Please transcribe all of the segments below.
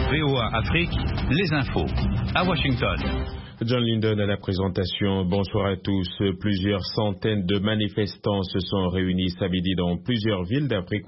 VOA Afrique, les infos. À Washington. John Linden à la présentation. Bonsoir à tous. Plusieurs centaines de manifestants se sont réunis samedi dans plusieurs villes d'Afrique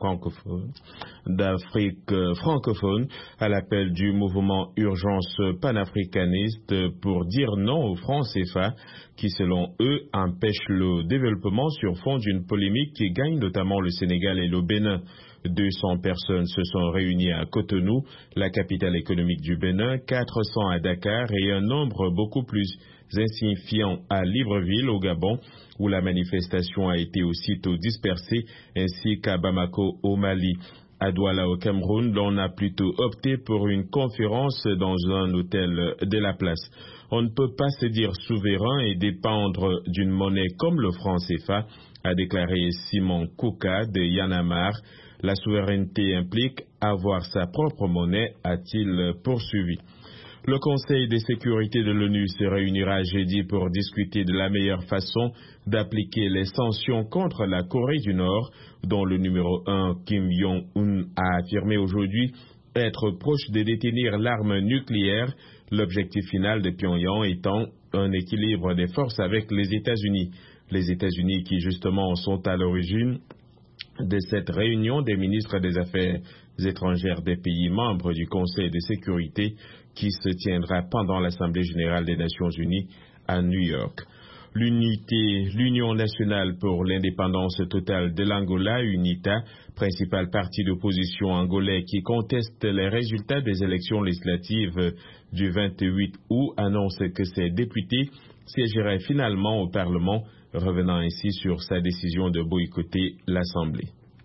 francophone à l'appel du mouvement Urgence panafricaniste pour dire non au franc CFA qui, selon eux, empêche le développement sur fond d'une polémique qui gagne notamment le Sénégal et le Bénin. 200 personnes se sont réunies à Cotonou, la capitale économique du Bénin, 400 à Dakar et un nombre beaucoup plus insignifiant à Libreville, au Gabon, où la manifestation a été aussitôt dispersée, ainsi qu'à Bamako, au Mali. À Douala, au Cameroun, l'on a plutôt opté pour une conférence dans un hôtel de la place. On ne peut pas se dire souverain et dépendre d'une monnaie comme le franc CFA, a déclaré Simon Kouka de Yanamar. La souveraineté implique avoir sa propre monnaie, a-t-il poursuivi. Le Conseil de sécurité de l'ONU se réunira jeudi pour discuter de la meilleure façon d'appliquer les sanctions contre la Corée du Nord, dont le numéro 1, Kim Jong-un, a affirmé aujourd'hui être proche de détenir l'arme nucléaire, l'objectif final de Pyongyang étant un équilibre des forces avec les États-Unis. Les États-Unis qui justement sont à l'origine de cette réunion des ministres des Affaires étrangères des pays membres du Conseil de sécurité qui se tiendra pendant l'Assemblée générale des Nations unies à New York. L'Union nationale pour l'indépendance totale de l'Angola, UNITA, principal parti d'opposition angolais qui conteste les résultats des élections législatives du 28 août, annonce que ses députés siégeraient finalement au Parlement, revenant ainsi sur sa décision de boycotter l'Assemblée.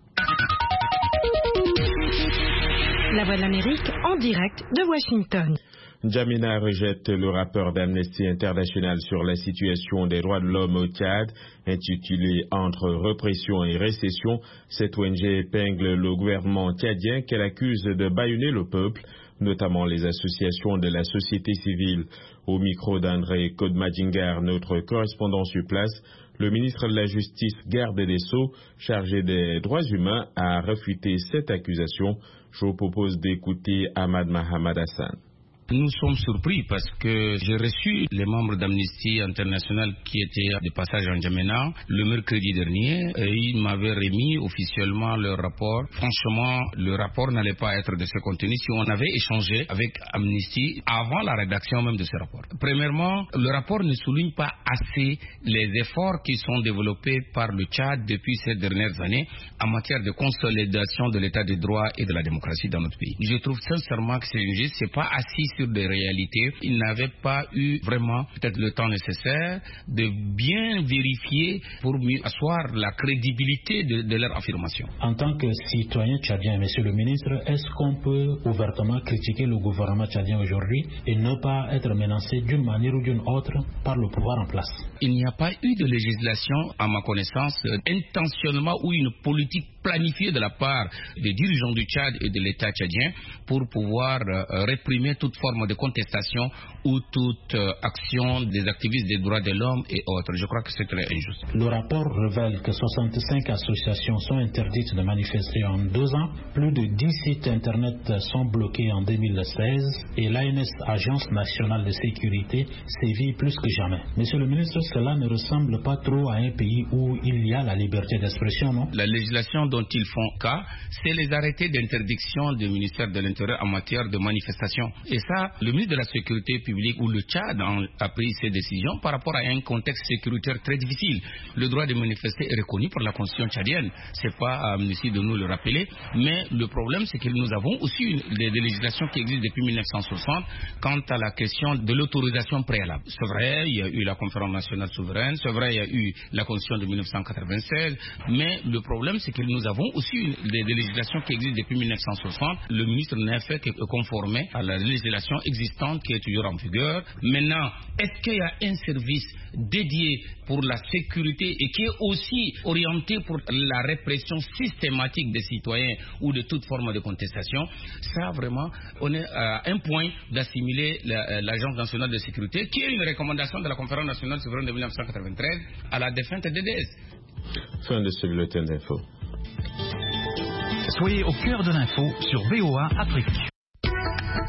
La Voix de l'Amérique en direct de Washington. N'Djamena rejette le rapport d'Amnesty International sur la situation des droits de l'homme au Tchad, intitulé Entre répression et récession. Cette ONG épingle le gouvernement tchadien qu'elle accuse de bâillonner le peuple, notamment les associations de la société civile. Au micro d'André Kodmadingar, notre correspondant sur place, le ministre de la Justice, garde des Sceaux, chargé des droits humains, a réfuté cette accusation. Je vous propose d'écouter Ahmad Mahamad Hassan. Nous sommes surpris parce que j'ai reçu les membres d'Amnesty International qui étaient de passage en N'Djamena le mercredi dernier et ils m'avaient remis officiellement leur rapport. Franchement, le rapport n'allait pas être de ce contenu si on avait échangé avec Amnesty avant la rédaction même de ce rapport. Premièrement, le rapport ne souligne pas assez les efforts qui sont développés par le Tchad depuis ces dernières années en matière de consolidation de l'état de droit et de la démocratie dans notre pays. Je trouve sincèrement que c'est injuste, c'est pas assis sur des réalités. Ils n'avaient pas eu vraiment peut-être le temps nécessaire de bien vérifier pour mieux asseoir la crédibilité de leur affirmation. En tant que citoyen tchadien, monsieur le ministre, est-ce qu'on peut ouvertement critiquer le gouvernement tchadien aujourd'hui et ne pas être menacé d'une manière ou d'une autre par le pouvoir en place? Il n'y a pas eu de législation, à ma connaissance, intentionnellement ou une politique planifiée de la part des dirigeants du Tchad et de l'État tchadien pour pouvoir réprimer toute forme de contestation ou toute action des activistes des droits de l'homme et autres. Je crois que c'est très injuste. Le rapport révèle que 65 associations sont interdites de manifester en 2 ans. Plus de 10 sites internet sont bloqués en 2016 et l'ANS, Agence nationale de sécurité, sévit plus que jamais. Monsieur le ministre, cela ne ressemble pas trop à un pays où il y a la liberté d'expression, non? La législation dont ils font cas, c'est les arrêtés d'interdiction du ministère de l'Intérieur en matière de manifestation. Et ça, le ministre de la Sécurité publique ou le Tchad a pris ces décisions par rapport à un contexte sécuritaire très difficile. Le droit de manifester est reconnu par la Constitution tchadienne. C'est pas à Amnesty de nous le rappeler, mais le problème c'est que nous avons aussi des législations qui existent depuis 1960 quant à la question de l'autorisation préalable. C'est vrai, il y a eu la Conférence nationale souveraine, c'est vrai, il y a eu la Constitution de 1996, mais le problème c'est que nous avons aussi des législations qui existent depuis 1960. Le ministre n'a fait que conformer à la législation existante qui est toujours en vigueur. Maintenant, est-ce qu'il y a un service dédié pour la sécurité et qui est aussi orienté pour la répression systématique des citoyens ou de toute forme de contestation? Ça, vraiment, on est à un point d'assimiler l'Agence nationale de sécurité, qui est une recommandation de la Conférence nationale souveraine de 1993, à la défunte DDS. Fin de ce bulletin d'info. Soyez au cœur de l'info sur VOA Afrique.